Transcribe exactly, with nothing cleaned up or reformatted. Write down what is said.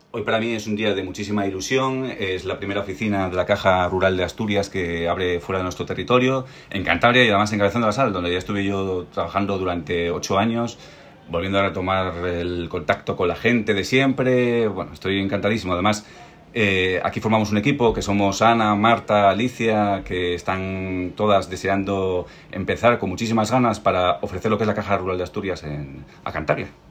Hoy para mí es un día de muchísima ilusión, es la primera oficina de la Caja Rural de Asturias que abre fuera de nuestro territorio, en Cantabria y además en Cabezón de la Sal, donde ya estuve yo trabajando durante ocho años, volviendo a retomar el contacto con la gente de siempre. Bueno, estoy encantadísimo. Además, eh, aquí formamos un equipo que somos Ana, Marta, Alicia, que están todas deseando empezar con muchísimas ganas para ofrecer lo que es la Caja Rural de Asturias en, a Cantabria.